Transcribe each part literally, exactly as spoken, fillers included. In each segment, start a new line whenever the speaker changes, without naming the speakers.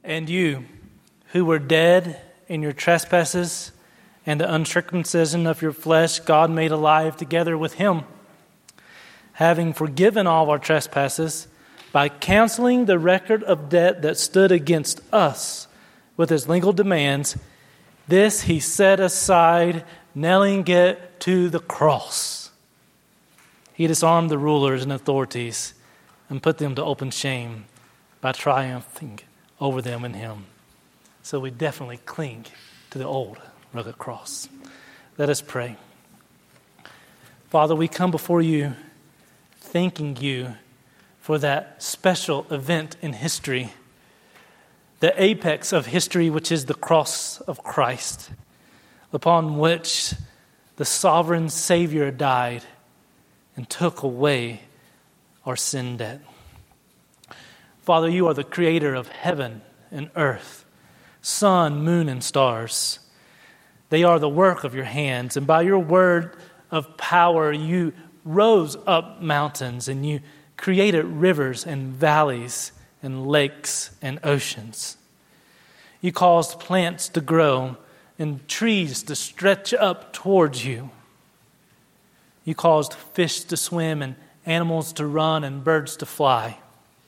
And you, who were dead in your trespasses and the uncircumcision of your flesh, God made alive together with him, having forgiven all our trespasses by canceling the record of debt that stood against us with its legal demands. This he set aside, nailing it to the cross. He disarmed the rulers and authorities and put them to open shame by triumphing over them in him. So we definitely cling to the old rugged cross. Let us pray. Father, we come before you thanking you for that special event in history, the apex of history, which is the cross of Christ, upon which the sovereign Savior died and took away our sin debt. Father, you are the creator of heaven and earth, sun, moon, and stars. They are the work of your hands, and by your word of power, you rose up mountains, and you created rivers and valleys and lakes and oceans. You caused plants to grow and trees to stretch up towards you. You caused fish to swim and animals to run and birds to fly.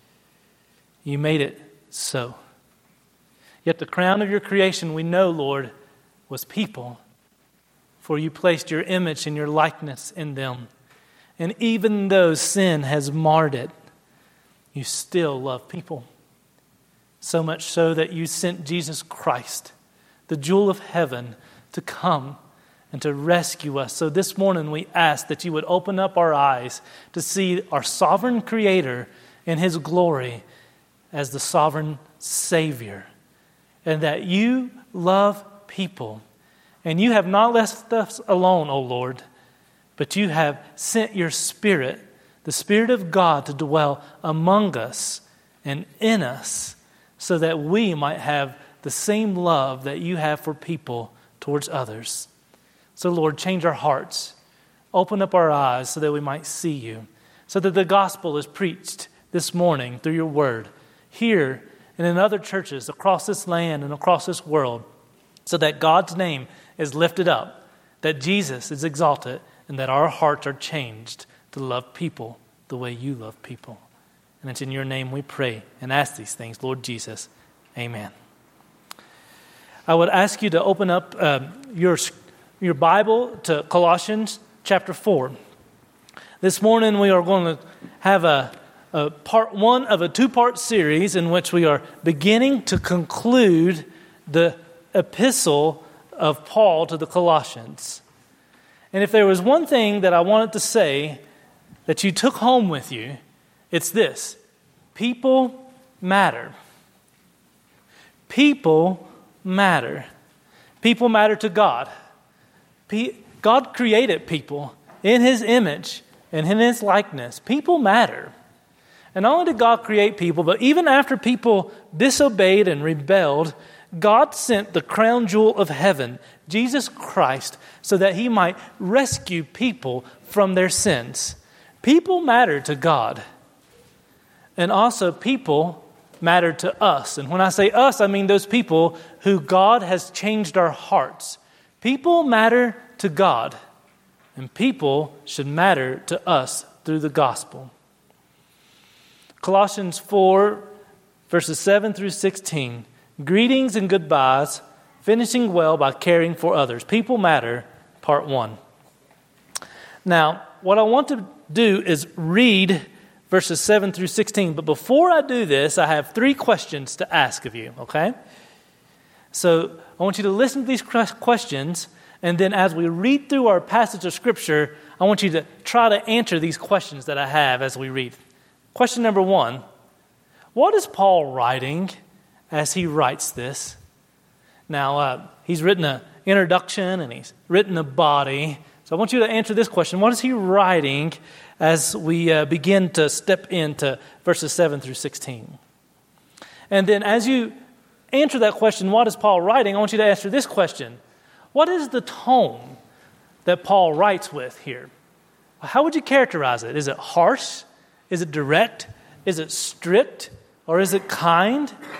You made it so. Yet the crown of your creation, we know, Lord, was people, for you placed your image and your likeness in them. And even though sin has marred it, you still love people. So much so that you sent Jesus Christ, the jewel of heaven, to come and to rescue us. So this morning we ask that you would open up our eyes to see our sovereign Creator in his glory as the sovereign Savior, and that you love people, and you have not left us alone, O Lord, but you have sent your Spirit, the Spirit of God, to dwell among us and in us, so that we might have the same love that you have for people towards others. So, Lord, change our hearts, open up our eyes so that we might see you, so that the gospel is preached this morning through your word, here and in other churches across this land and across this world, so that God's name is lifted up, that Jesus is exalted, and that our hearts are changed to love people the way you love people. And it's in your name we pray and ask these things, Lord Jesus. Amen. I would ask you to open up uh, your, your Bible to Colossians chapter four. This morning we are going to have a Uh, part one of a two-part series in which we are beginning to conclude the epistle of Paul to the Colossians. And if there was one thing that I wanted to say that you took home with you, it's this: people matter. People matter. People matter to God. Pe- God created people in his image and in his likeness. People matter. And not only did God create people, but even after people disobeyed and rebelled, God sent the crown jewel of heaven, Jesus Christ, so that he might rescue people from their sins. People matter to God. And also people matter to us. And when I say us, I mean those people who God has changed our hearts. People matter to God. And people should matter to us through the gospel. Colossians four, verses seven through sixteen. Greetings and goodbyes, finishing well by caring for others. People matter, part one. Now, what I want to do is read verses seven through sixteen. But before I do this, I have three questions to ask of you, okay? So I want you to listen to these questions, and then as we read through our passage of Scripture, I want you to try to answer these questions that I have as we read. Question number one, what is Paul writing as he writes this? Now, uh, he's written an introduction and he's written a body. So I want you to answer this question. What is he writing as we uh, begin to step into verses seven through sixteen? And then as you answer that question, what is Paul writing? I want you to answer this question. What is the tone that Paul writes with here? How would you characterize it? Is it harsh? Is it direct? Is it strict? Or is it kind?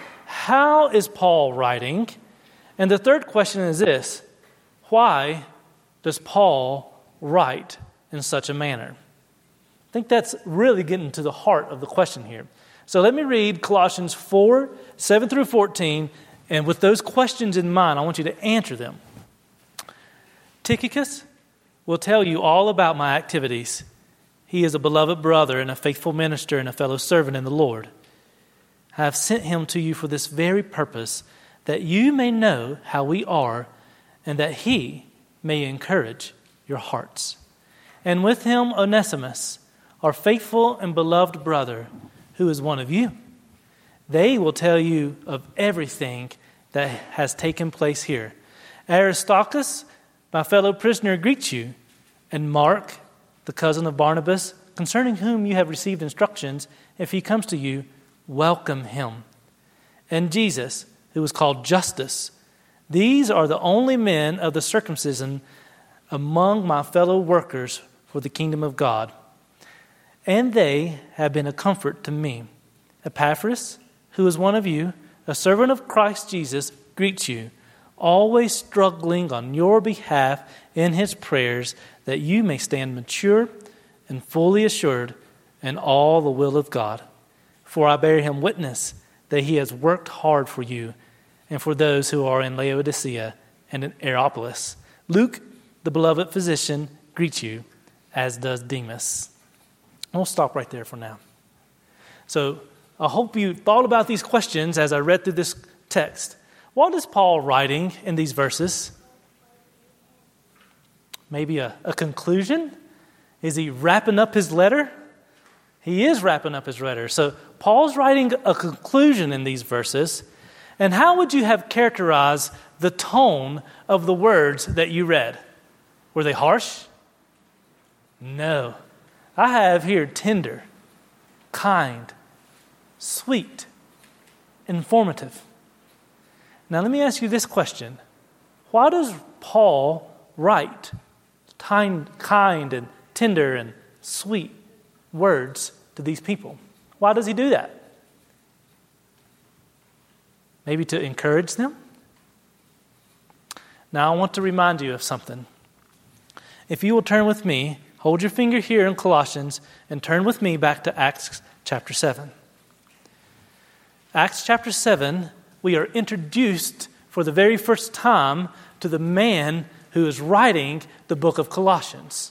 how is Paul writing? And the third question is this: why does Paul write in such a manner? I think that's really getting to the heart of the question here. So let me read Colossians four, seven through fourteen, and with those questions in mind, I want you to answer them. Tychicus will tell you all about my activities. He is a beloved brother and a faithful minister and a fellow servant in the Lord. I have sent him to you for this very purpose, that you may know how we are and that he may encourage your hearts. And with him Onesimus, our faithful and beloved brother, who is one of you. They will tell you of everything that has taken place here. Aristarchus, my fellow prisoner, greets you, and Mark, the cousin of Barnabas, concerning whom you have received instructions. If he comes to you, welcome him. And Jesus, who was called Justus. These are the only men of the circumcision among my fellow workers for the kingdom of God. And they have been a comfort to me. Epaphras, who is one of you, a servant of Christ Jesus, greets you, always struggling on your behalf in his prayers, that you may stand mature and fully assured in all the will of God. For I bear him witness that he has worked hard for you and for those who are in Laodicea and in Hierapolis. Luke, the beloved physician, greets you, as does Demas. We'll stop right there for now. So I hope you thought about these questions as I read through this text. What is Paul writing in these verses? Maybe a, a conclusion? Is he wrapping up his letter? He is wrapping up his letter. So Paul's writing a conclusion in these verses. And how would you have characterized the tone of the words that you read? Were they harsh? No. I have here tender, kind, sweet, informative. Now let me ask you this question. Why does Paul write kind, kind and tender and sweet words to these people? Why does he do that? Maybe to encourage them? Now I want to remind you of something. If you will turn with me, hold your finger here in Colossians and turn with me back to Acts chapter seven. Acts chapter seven, we are introduced for the very first time to the man who is writing the book of Colossians.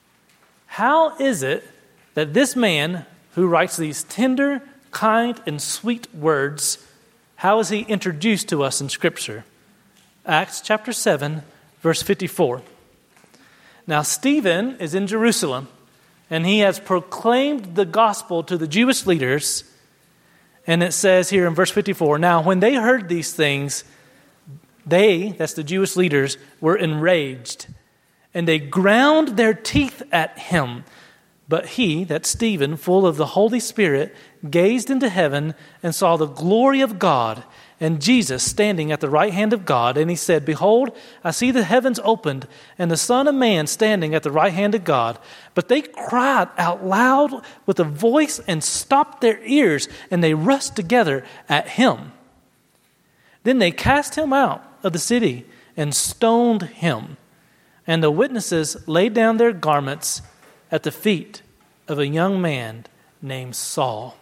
How is it that this man who writes these tender, kind, and sweet words, how is he introduced to us in Scripture? Acts chapter seven, verse fifty-four. Now Stephen is in Jerusalem, and he has proclaimed the gospel to the Jewish leaders. And it says here in verse fifty-four, now when they heard these things, they, that's the Jewish leaders, were enraged, and they ground their teeth at him. But he, that's Stephen, full of the Holy Spirit, gazed into heaven and saw the glory of God and Jesus standing at the right hand of God. And he said, behold, I see the heavens opened and the Son of Man standing at the right hand of God. But they cried out loud with a voice and stopped their ears, and they rushed together at him. Then they cast him out of the city and stoned him. And the witnesses laid down their garments at the feet of a young man named Saul.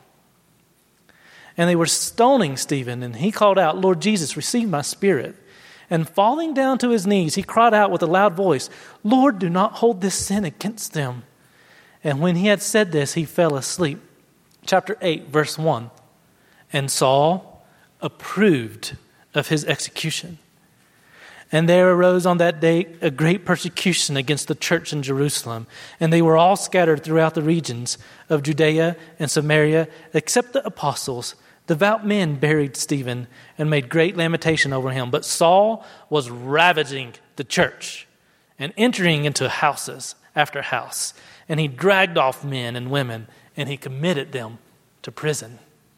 And they were stoning Stephen, and he called out, Lord Jesus, receive my spirit. And falling down to his knees, he cried out with a loud voice, Lord, do not hold this sin against them. And when he had said this, he fell asleep. Chapter eight, verse one. And Saul approved of his execution. And there arose on that day a great persecution against the church in Jerusalem. And they were all scattered throughout the regions of Judea and Samaria, except the apostles. Devout men buried Stephen and made great lamentation over him. But Saul was ravaging the church and entering into houses after house. And he dragged off men and women, and he committed them to prison.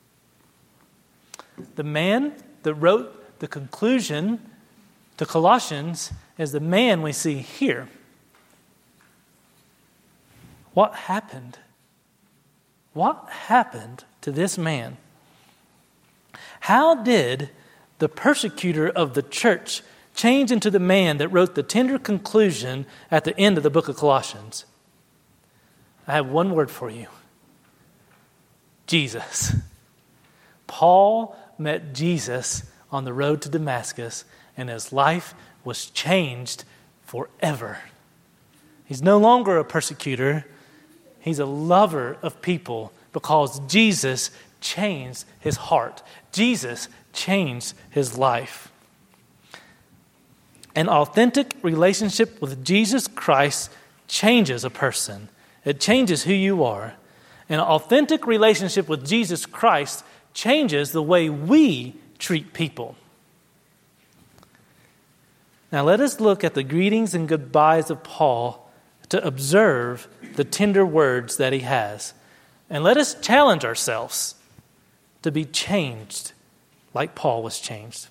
The man that wrote the conclusion to Colossians is the man we see here. What happened? What happened to this man? How did the persecutor of the church change into the man that wrote the tender conclusion at the end of the book of Colossians? I have one word for you. Jesus. Paul met Jesus on the road to Damascus, and his life was changed forever. He's no longer a persecutor. He's a lover of people because Jesus changed his heart. Jesus changed his life. An authentic relationship with Jesus Christ changes a person. It changes who you are. An authentic relationship with Jesus Christ changes the way we treat people. Now let us look at the greetings and goodbyes of Paul to observe the tender words that he has. And let us challenge ourselves to be changed like Paul was changed.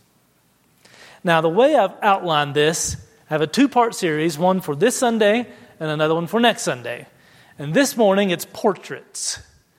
Now, the way I've outlined this, I have a two-part series, one for this Sunday and another one for next Sunday. And this morning, it's portraits.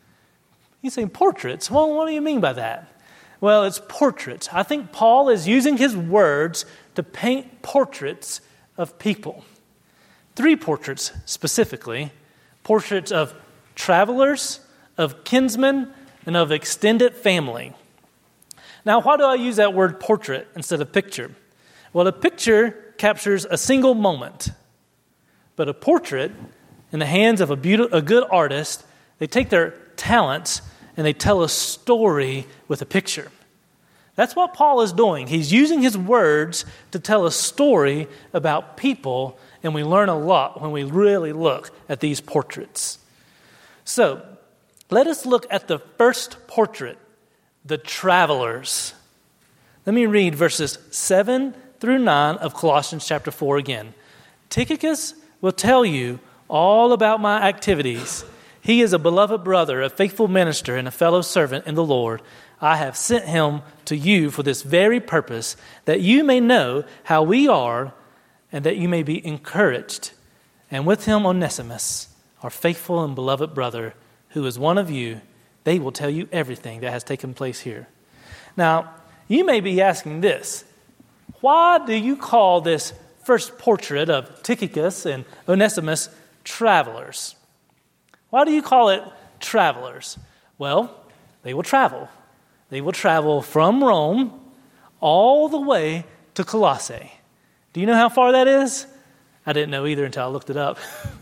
You say, portraits? Well, what do you mean by that? Well, it's portraits. I think Paul is using his words to paint portraits of people. Three portraits specifically. Portraits of travelers, of kinsmen, and of extended family. Now, why do I use that word portrait instead of picture? Well, a picture captures a single moment. But a portrait, in the hands of a, beautiful, a good artist, they take their talents and they tell a story with a picture. That's what Paul is doing. He's using his words to tell a story about people, and we learn a lot when we really look at these portraits. So, let us look at the first portrait, the travelers. Let me read verses seven through nine of Colossians chapter four again. Tychicus will tell you all about my activities. He is a beloved brother, a faithful minister, and a fellow servant in the Lord. I have sent him to you for this very purpose, that you may know how we are and that you may be encouraged. And with him Onesimus, our faithful and beloved brother, who is one of you. They will tell you everything that has taken place here. Now, you may be asking this. Why do you call this first portrait of Tychicus and Onesimus travelers? Why do you call it travelers? Well, they will travel. They will travel from Rome all the way to Colossae. Do you know how far that is? I didn't know either until I looked it up.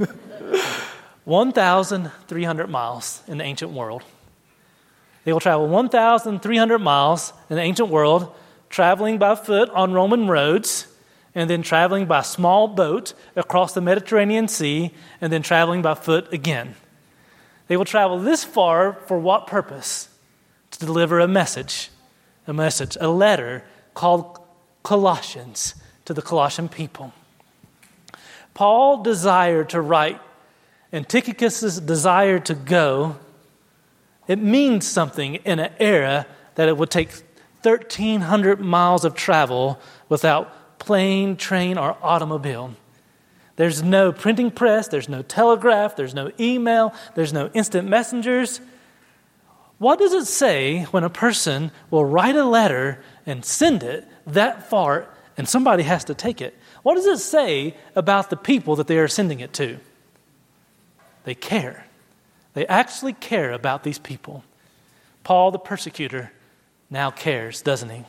one thousand three hundred miles in the ancient world. They will travel one thousand three hundred miles in the ancient world, traveling by foot on Roman roads, and then traveling by small boat across the Mediterranean Sea, and then traveling by foot again. They will travel this far for what purpose? To deliver a message, a message, a letter called Colossians to the Colossian people. Paul desired to write, and Tychicus' desire to go, it means something in an era that it would take thirteen hundred miles of travel without plane, train, or automobile. There's no printing press, there's no telegraph, there's no email, there's no instant messengers. What does it say when a person will write a letter and send it that far and somebody has to take it? What does it say about the people that they are sending it to? They care. They actually care about these people. Paul, the persecutor, now cares, doesn't he?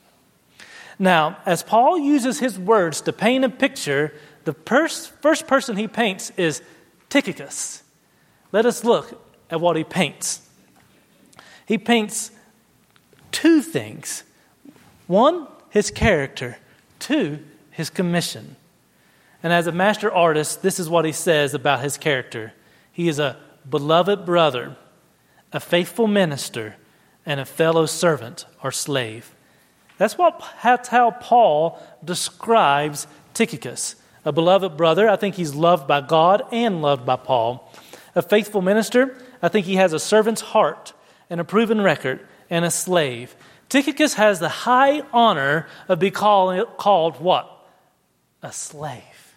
Now, as Paul uses his words to paint a picture, the pers- first person he paints is Tychicus. Let us look at what he paints. He paints two things. One, his character. Two, his commission. And as a master artist, this is what he says about his character. He is a beloved brother, a faithful minister, and a fellow servant or slave. That's what that's how Paul describes Tychicus. A beloved brother, I think he's loved by God and loved by Paul. A faithful minister, I think he has a servant's heart and a proven record, and a slave. Tychicus has the high honor of being called, called what? A slave.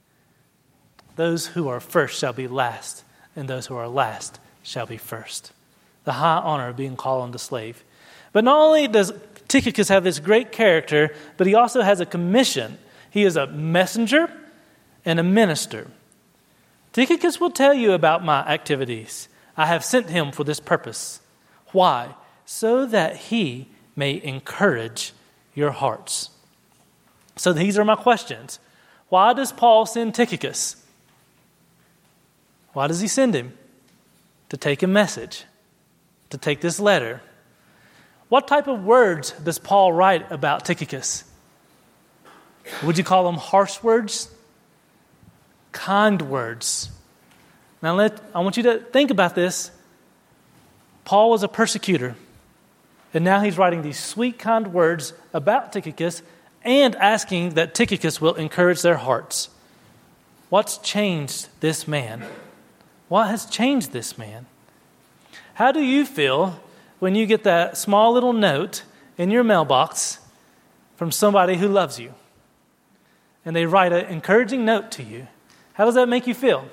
Those who are first shall be last, and those who are last shall be first. The high honor of being called a slave. But not only does Tychicus have this great character, but he also has a commission. He is a messenger and a minister. Tychicus will tell you about my activities. I have sent him for this purpose. Why? So that he may encourage your hearts. So these are my questions. Why does Paul send Tychicus? Why does he send him? To take a message, to take this letter. What type of words does Paul write about Tychicus? Would you call them harsh words? Kind words. Now let I want you to think about this. Paul was a persecutor, and now he's writing these sweet, kind words about Tychicus and asking that Tychicus will encourage their hearts. What's changed this man? What has changed this man? How do you feel when you get that small little note in your mailbox from somebody who loves you? And they write an encouraging note to you. How does that make you feel?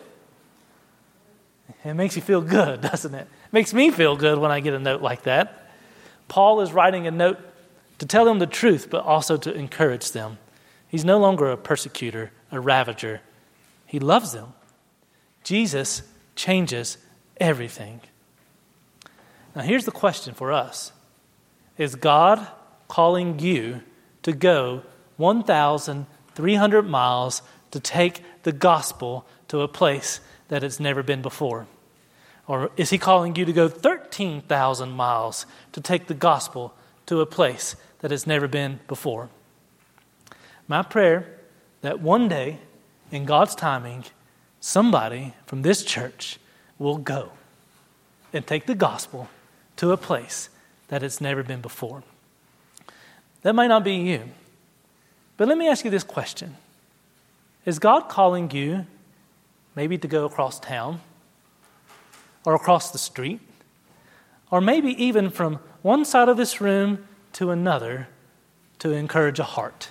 It makes you feel good, doesn't it? It makes me feel good when I get a note like that. Paul is writing a note to tell them the truth, but also to encourage them. He's no longer a persecutor, a ravager. He loves them. Jesus changes everything. Now here's the question for us. Is God calling you to go one thousand three hundred miles to take the gospel to a place that it's never been before? Or is he calling you to go thirteen thousand miles to take the gospel to a place that has never been before? My prayer that one day, in God's timing, somebody from this church will go and take the gospel to a place that it's never been before. That might not be you, but let me ask you this question. Is God calling you maybe to go across town or across the street, or maybe even from one side of this room to another to encourage a heart?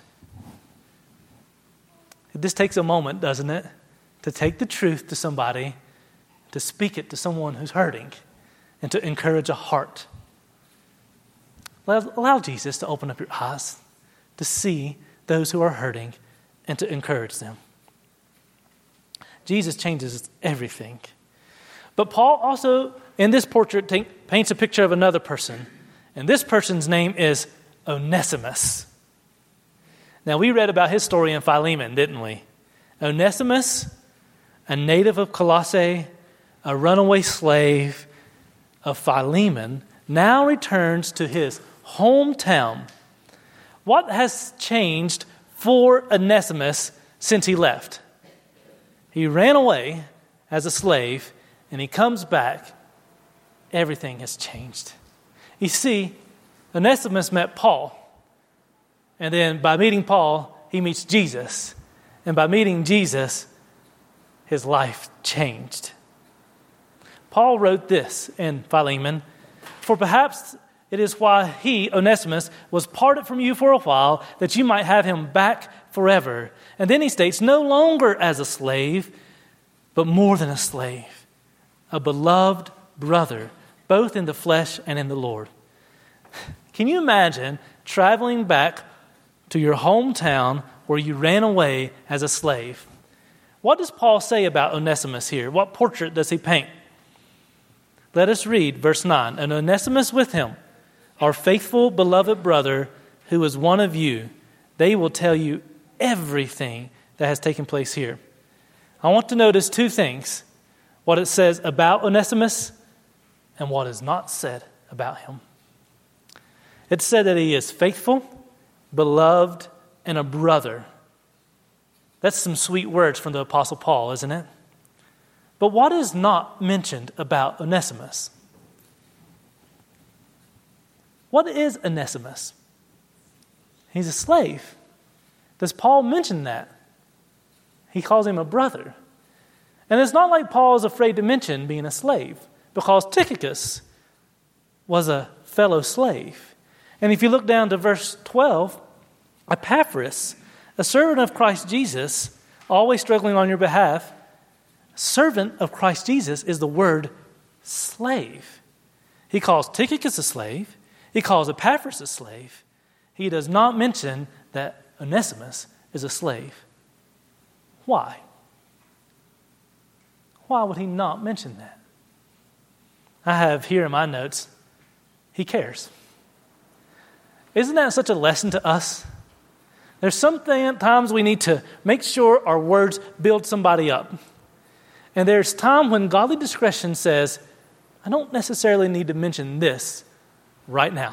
This takes a moment, doesn't it, to take the truth to somebody, to speak it to someone who's hurting, and to encourage a heart. Allow Jesus to open up your eyes to see those who are hurting and to encourage them. Jesus changes everything. But Paul also, in this portrait, t- paints a picture of another person. And this person's name is Onesimus. Now, we read about his story in Philemon, didn't we? Onesimus, a native of Colossae, a runaway slave of Philemon, now returns to his hometown. What has changed for Onesimus since he left? He ran away as a slave, and he comes back. Everything has changed. You see, Onesimus met Paul, and then by meeting Paul, he meets Jesus. And by meeting Jesus, his life changed. Paul wrote this in Philemon, "For perhaps it is why he, Onesimus, was parted from you for a while, that you might have him back forever." And then he states, "No longer as a slave, but more than a slave, a beloved brother, both in the flesh and in the Lord." Can you imagine traveling back to your hometown where you ran away as a slave? What does Paul say about Onesimus here? What portrait does he paint? Let us read verse nine. "And Onesimus with him, our faithful, beloved brother, who is one of you, they will tell you everything that has taken place here." I want to notice two things: what it says about Onesimus and what is not said about him. It said that he is faithful, beloved, and a brother. That's some sweet words from the Apostle Paul, isn't it? But what is not mentioned about Onesimus? What is Onesimus? He's a slave. Does Paul mention that? He calls him a brother. And it's not like Paul is afraid to mention being a slave, because Tychicus was a fellow slave. And if you look down to verse twelve, Epaphras, a servant of Christ Jesus, always struggling on your behalf. Servant of Christ Jesus is the word slave. He calls Tychicus a slave. He calls Epaphras a slave. He does not mention that Onesimus is a slave. Why? Why would he not mention that? I have here in my notes, he cares. Isn't that such a lesson to us? There's sometimes we need to make sure our words build somebody up. And there's time when godly discretion says, I don't necessarily need to mention this right now.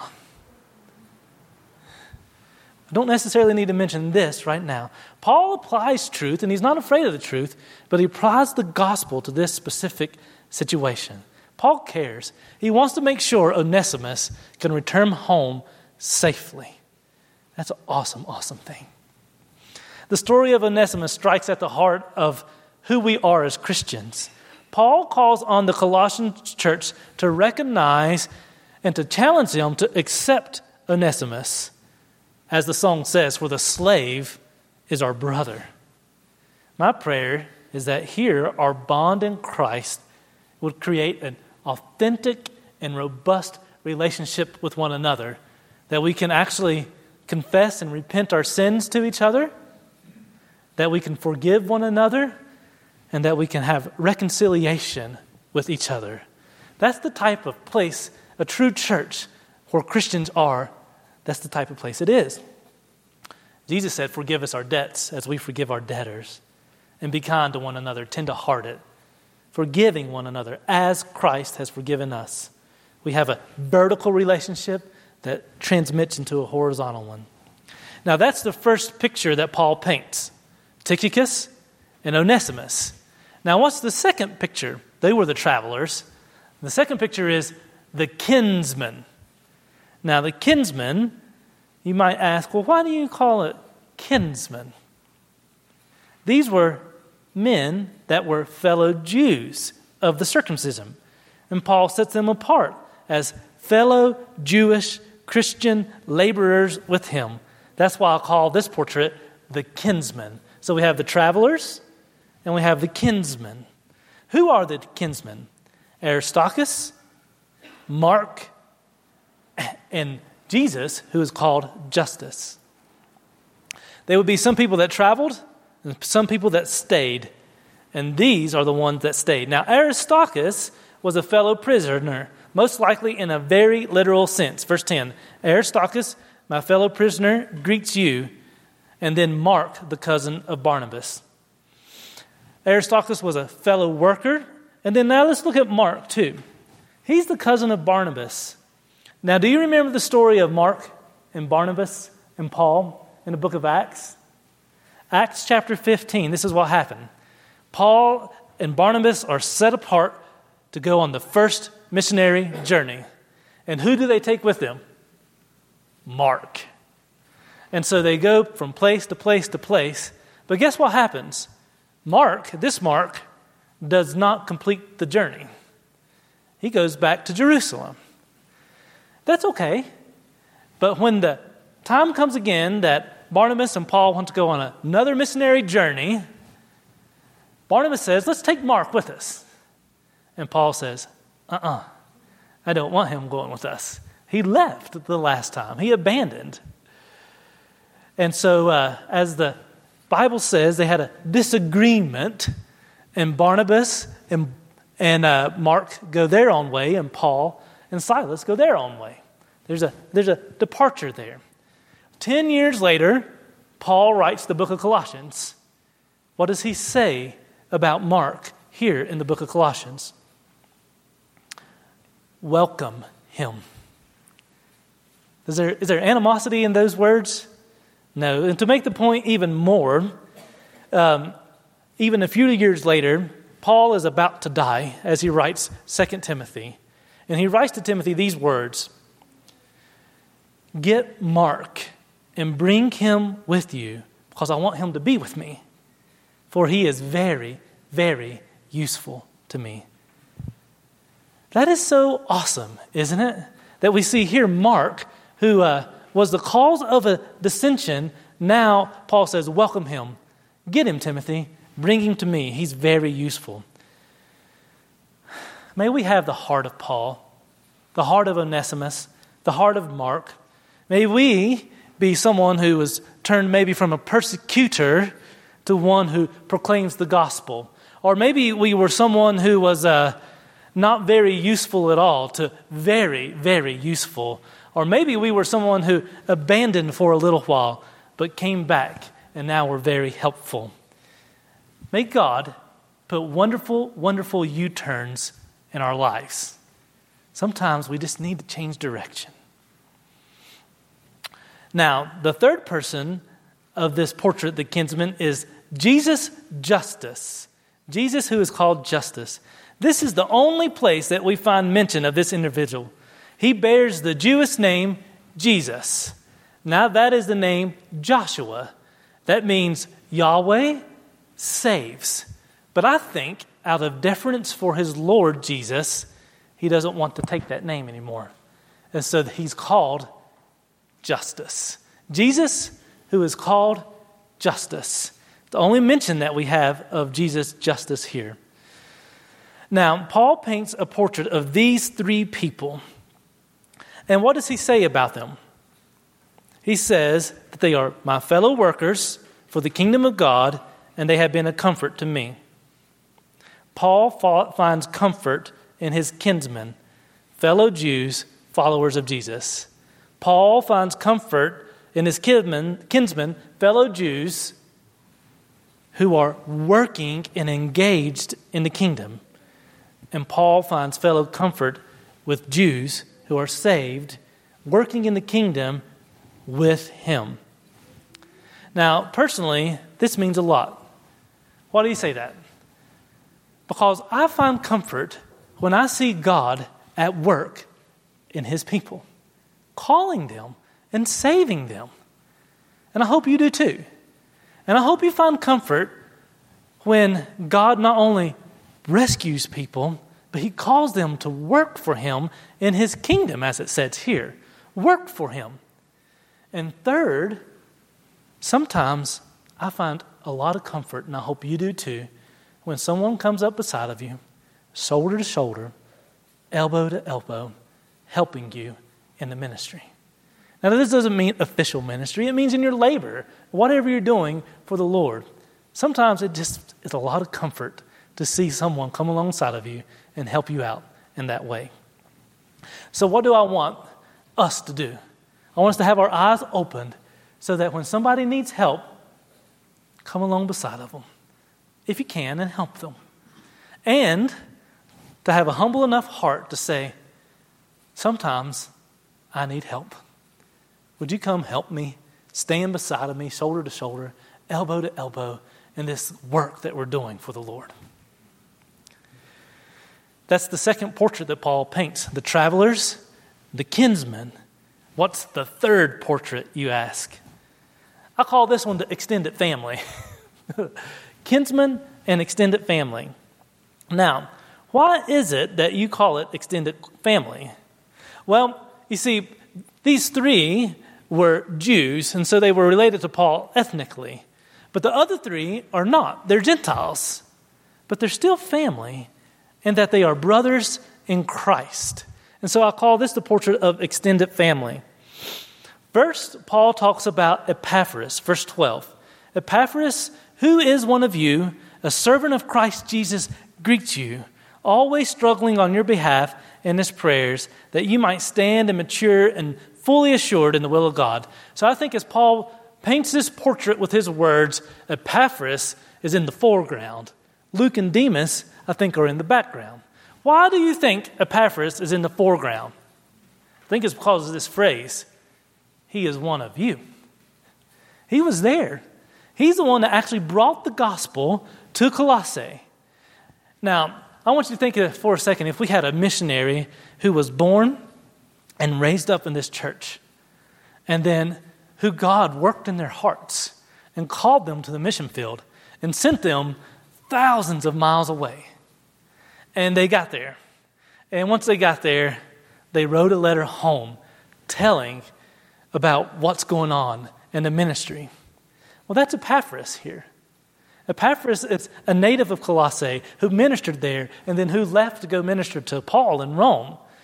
I don't necessarily need to mention this right now. Paul applies truth, and he's not afraid of the truth, but he applies the gospel to this specific situation. Paul cares. He wants to make sure Onesimus can return home safely. That's an awesome, awesome thing. The story of Onesimus strikes at the heart of who we are as Christians. Paul calls on the Colossian church to recognize and to challenge them to accept Onesimus. As the song says, for the slave is our brother. My prayer is that here our bond in Christ would create an authentic and robust relationship with one another, that we can actually confess and repent our sins to each other, that we can forgive one another, and that we can have reconciliation with each other. That's the type of place, a true church where Christians are. That's the type of place it is. Jesus said, forgive us our debts as we forgive our debtors, and be kind to one another, tender-hearted, forgiving one another as Christ has forgiven us. We have a vertical relationship that transmits into a horizontal one. Now that's the first picture that Paul paints, Tychicus and Onesimus. Now what's the second picture? They were the travelers. The second picture is the kinsman. Now the kinsman, you might ask, well, why do you call it kinsman? These were men that were fellow Jews of the circumcision. And Paul sets them apart as fellow Jewish Christian laborers with him. That's why I call this portrait the kinsman. So we have the travelers and we have the kinsmen. Who are the kinsmen? Aristarchus, Mark, and Jesus, who is called Justus. There would be some people that traveled and some people that stayed. And these are the ones that stayed. Now, Aristarchus was a fellow prisoner, most likely in a very literal sense. Verse ten, Aristarchus, my fellow prisoner, greets you. And then Mark, the cousin of Barnabas. Aristarchus was a fellow worker. And then now let's look at Mark too. He's the cousin of Barnabas. Now, do you remember the story of Mark and Barnabas and Paul in the book of Acts? Acts chapter fifteen, this is what happened. Paul and Barnabas are set apart to go on the first missionary journey. And who do they take with them? Mark. And so they go from place to place to place. But guess what happens? Mark, this Mark, does not complete the journey. He goes back to Jerusalem. That's okay. But when the time comes again that Barnabas and Paul want to go on another missionary journey, Barnabas says, let's take Mark with us. And Paul says, uh-uh, I don't want him going with us. He left the last time. He abandoned. And so uh, as the Bible says, they had a disagreement, and Barnabas and, and uh, Mark go their own way, and Paul and Silas go their own way. There's a, there's a departure there. Ten years later, Paul writes the book of Colossians. What does he say about Mark here in the book of Colossians? Welcome him. Is there, is there animosity in those words? No. And to make the point even more, um, even a few years later, Paul is about to die as he writes Second Timothy. And he writes to Timothy these words, get Mark and bring him with you because I want him to be with me. For he is very, very useful to me. That is so awesome, isn't it? That we see here Mark, who uh, was the cause of a dissension. Now Paul says, welcome him. Get him, Timothy. Bring him to me. He's very useful. May we have the heart of Paul, the heart of Onesimus, the heart of Mark. May we be someone who was turned maybe from a persecutor to one who proclaims the gospel. Or maybe we were someone who was uh, not very useful at all to very, very useful. Or maybe we were someone who abandoned for a little while but came back and now we're very helpful. May God put wonderful, wonderful U-turns in our lives. Sometimes we just need to change direction. Now, the third person of this portrait, the kinsman, is Jesus Justus. Jesus who is called Justus. This is the only place that we find mention of this individual. He bears the Jewish name Jesus. Now that is the name Joshua. That means Yahweh saves. But I think out of deference for his Lord Jesus, he doesn't want to take that name anymore. And so he's called Justus. Jesus, who is called Justus. The only mention that we have of Jesus Justus here. Now, Paul paints a portrait of these three people. And what does he say about them? He says that they are my fellow workers for the kingdom of God, and they have been a comfort to me. Paul finds comfort in his kinsmen, fellow Jews, followers of Jesus. Paul finds comfort in his kinsmen, kinsmen, fellow Jews, who are working and engaged in the kingdom. And Paul finds fellow comfort with Jews who are saved, working in the kingdom with him. Now, personally, this means a lot. Why do you say that? Because I find comfort when I see God at work in his people, calling them and saving them. And I hope you do too. And I hope you find comfort when God not only rescues people, but he calls them to work for him in his kingdom, as it says here. Work for him. And third, sometimes I find a lot of comfort, and I hope you do too, when someone comes up beside of you, shoulder to shoulder, elbow to elbow, helping you in the ministry. Now, this doesn't mean official ministry. It means in your labor, whatever you're doing for the Lord. Sometimes it just is a lot of comfort to see someone come alongside of you and help you out in that way. So what do I want us to do? I want us to have our eyes opened so that when somebody needs help, come along beside of them, if you can, and help them. And to have a humble enough heart to say, sometimes I need help. Would you come help me? Stand beside of me, shoulder to shoulder, elbow to elbow, in this work that we're doing for the Lord. That's the second portrait that Paul paints. The travelers, the kinsmen. What's the third portrait, you ask? I call this one the extended family. Kinsmen and extended family. Now, why is it that you call it extended family? Well, you see, these three were Jews, and so they were related to Paul ethnically. But the other three are not. They're Gentiles. But they're still family, and that they are brothers in Christ. And so I call this the portrait of extended family. First, Paul talks about Epaphras, verse twelve. Epaphras, who is one of you, a servant of Christ Jesus, greets you, always struggling on your behalf in his prayers, that you might stand and mature and fully assured in the will of God. So I think as Paul paints this portrait with his words, Epaphras is in the foreground. Luke and Demas, I think, are in the background. Why do you think Epaphras is in the foreground? I think it's because of this phrase, he is one of you. He was there. He's the one that actually brought the gospel to Colossae. Now, I want you to think of it for a second. If we had a missionary who was born and raised up in this church, and then who God worked in their hearts and called them to the mission field and sent them thousands of miles away. And they got there. And once they got there, they wrote a letter home telling about what's going on in the ministry. Well, that's Epaphras here. Epaphras is a native of Colossae who ministered there and then who left to go minister to Paul in Rome.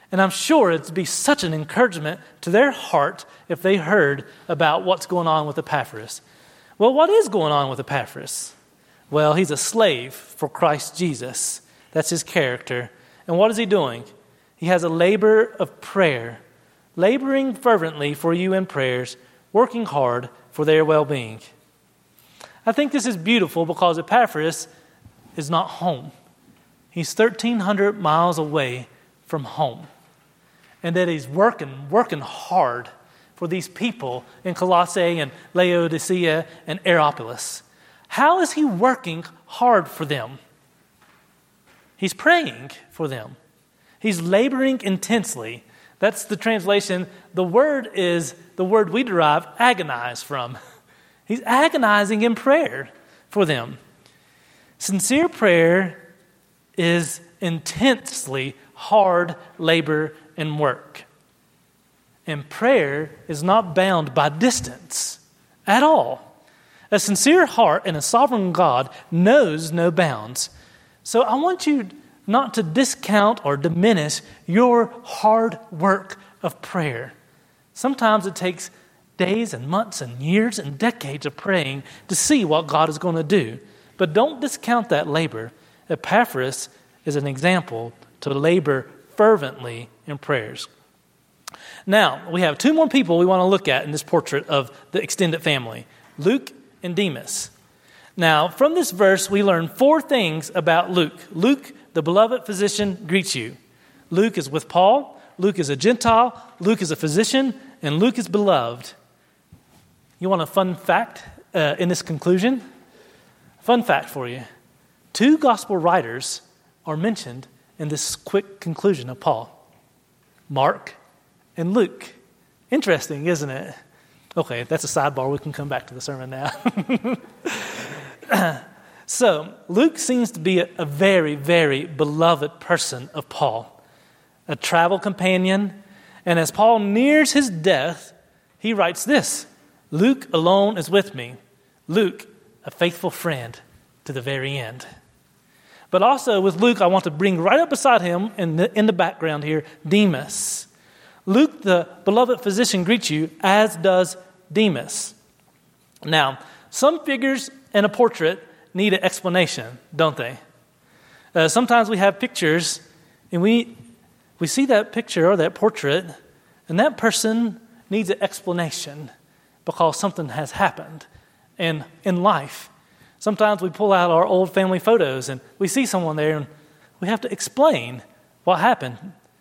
And I'm sure it'd be such an encouragement to their heart if they heard about what's going on with Epaphras. Well, what is going on with Epaphras? Well, he's a slave for Christ Jesus. That's his character. And what is he doing? He has a labor of prayer, laboring fervently for you in prayers, working hard for their well-being. I think this is beautiful because Epaphras is not home. He's thirteen hundred miles away from home. And that he's working, working hard for these people in Colossae and Laodicea and Hierapolis. How is he working hard for them? He's praying for them. He's laboring intensely. That's the translation. The word is the word we derive agonize from. He's agonizing in prayer for them. Sincere prayer is intensely hard labor and work. And prayer is not bound by distance at all. A sincere heart and a sovereign God knows no bounds. So I want you not to discount or diminish your hard work of prayer. Sometimes it takes days and months and years and decades of praying to see what God is going to do. But don't discount that labor. Epaphras is an example to labor fervently in prayers. Now, we have two more people we want to look at in this portrait of the extended family, Luke and Demas. Now, from this verse, we learn four things about Luke. Luke, the beloved physician, greets you. Luke is with Paul. Luke is a Gentile. Luke is a physician. And Luke is beloved. You want a fun fact uh, in this conclusion? Fun fact for you. Two gospel writers are mentioned in this quick conclusion of Paul. Mark and Luke. Interesting, isn't it? Okay, that's a sidebar. We can come back to the sermon now. So, Luke seems to be a, a very, very beloved person of Paul, a travel companion. And as Paul nears his death, he writes this, Luke alone is with me. Luke, a faithful friend to the very end. But also with Luke, I want to bring right up beside him in the, in the background here, Demas. Luke, the beloved physician, greets you, as does Demas. Now, some figures in a portrait need an explanation, don't they? Uh, sometimes we have pictures, and we we see that picture or that portrait, and that person needs an explanation because something has happened in, in life. Sometimes we pull out our old family photos, and we see someone there, and we have to explain what happened.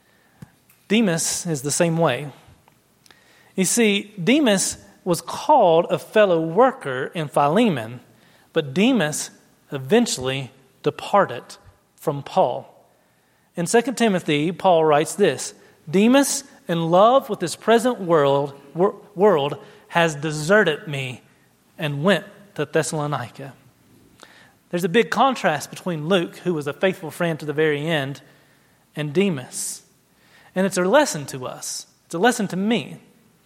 Demas is the same way. You see, Demas was called a fellow worker in Philemon, but Demas eventually departed from Paul. In Second Timothy, Paul writes this, Demas, in love with this present world, wor- world, has deserted me and went to Thessalonica. There's a big contrast between Luke, who was a faithful friend to the very end, and Demas. And it's a lesson to us. It's a lesson to me.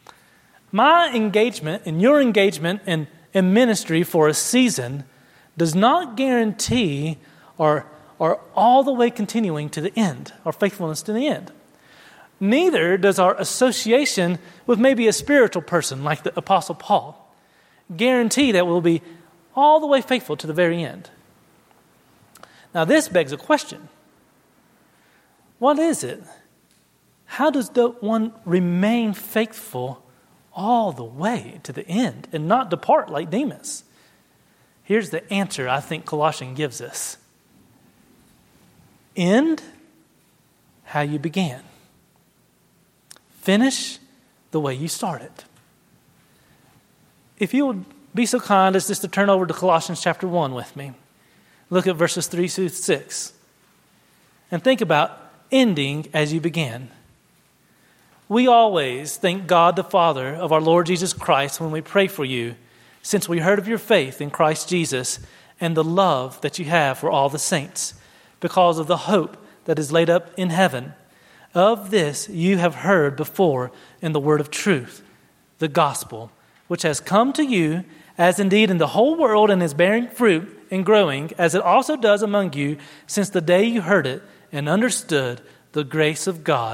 My engagement and your engagement in, in ministry for a season does not guarantee our, our all the way continuing to the end, our faithfulness to the end. Neither does our association with maybe a spiritual person like the Apostle Paul guarantee that we'll be all the way faithful to the very end. Now this begs a question. What is it? How does the one remain faithful all the way to the end and not depart like Demas? Here's the answer I think Colossians gives us. End how you began. Finish the way you started. If you would be so kind as just to turn over to Colossians chapter one with me. Look at verses three through six. And think about ending as you began. We always thank God the Father of our Lord Jesus Christ when we pray for you, since we heard of your faith in Christ Jesus and the love that you have for all the saints, because of the hope that is laid up in heaven. Of this you have heard before in the word of truth, the gospel, which has come to you, as indeed in the whole world and is bearing fruit and growing, as it also does among you, since the day you heard it and understood the grace of God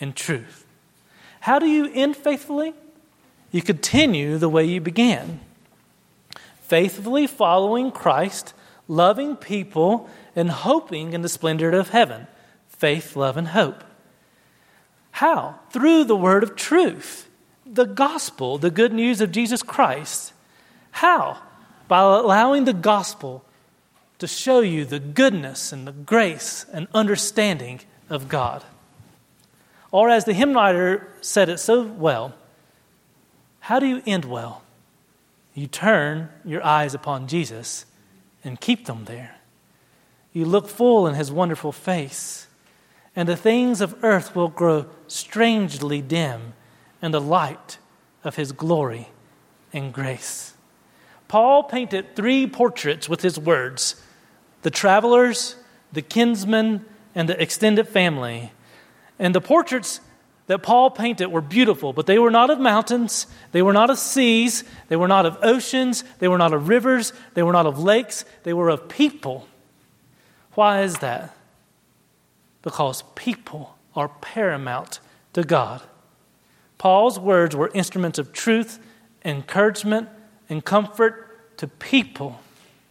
in truth. How do you end faithfully? You continue the way you began. Faithfully following Christ, loving people, and hoping in the splendor of heaven. Faith, love, and hope. How? Through the word of truth, the gospel, the good news of Jesus Christ. How? By allowing the gospel to show you the goodness and the grace and understanding of God. Or as the hymn writer said it so well, how do you end well? You turn your eyes upon Jesus and keep them there. You look full in his wonderful face, and the things of earth will grow strangely dim in the light of his glory and grace. Paul painted three portraits with his words: the travelers, the kinsmen, and the extended family. And the portraits that Paul painted were beautiful, but they were not of mountains, they were not of seas, they were not of oceans, they were not of rivers, they were not of lakes, they were of people. Why is that? Because people are paramount to God. Paul's words were instruments of truth, encouragement, and comfort to people.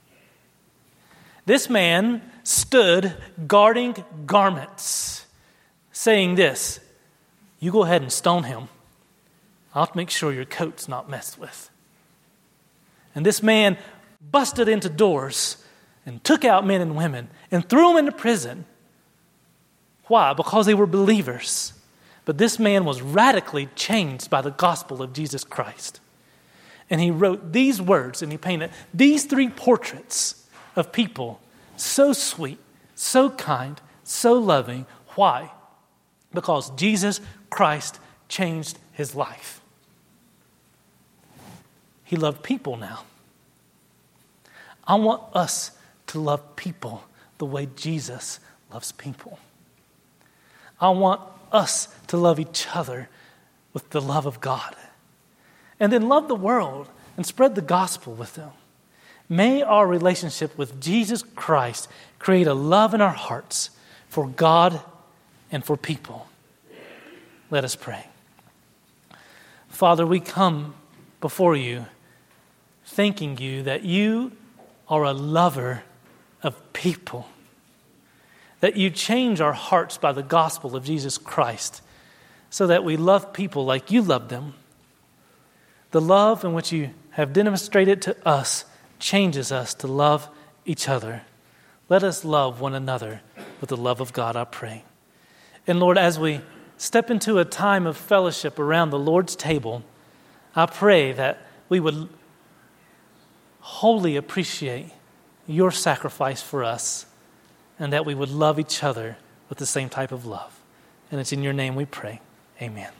This man stood guarding garments, saying this: you go ahead and stone him. I'll have to make sure your coat's not messed with. And this man busted into doors and took out men and women and threw them into prison. Why? Because they were believers. But this man was radically changed by the gospel of Jesus Christ. And he wrote these words and he painted these three portraits of people so sweet, so kind, so loving. Why? Because Jesus Christ changed his life. He loved people now. I want us to love people the way Jesus loves people. I want us to love each other with the love of God. And then love the world and spread the gospel with them. May our relationship with Jesus Christ create a love in our hearts for God and for people. Let us pray. Father, we come before you thanking you that you are a lover of people, that you change our hearts by the gospel of Jesus Christ so that we love people like you love them. The love in which you have demonstrated to us changes us to love each other. Let us love one another with the love of God, I pray. And Lord, as we step into a time of fellowship around the Lord's table, I pray that we would wholly appreciate your sacrifice for us and that we would love each other with the same type of love. And it's in your name we pray. Amen.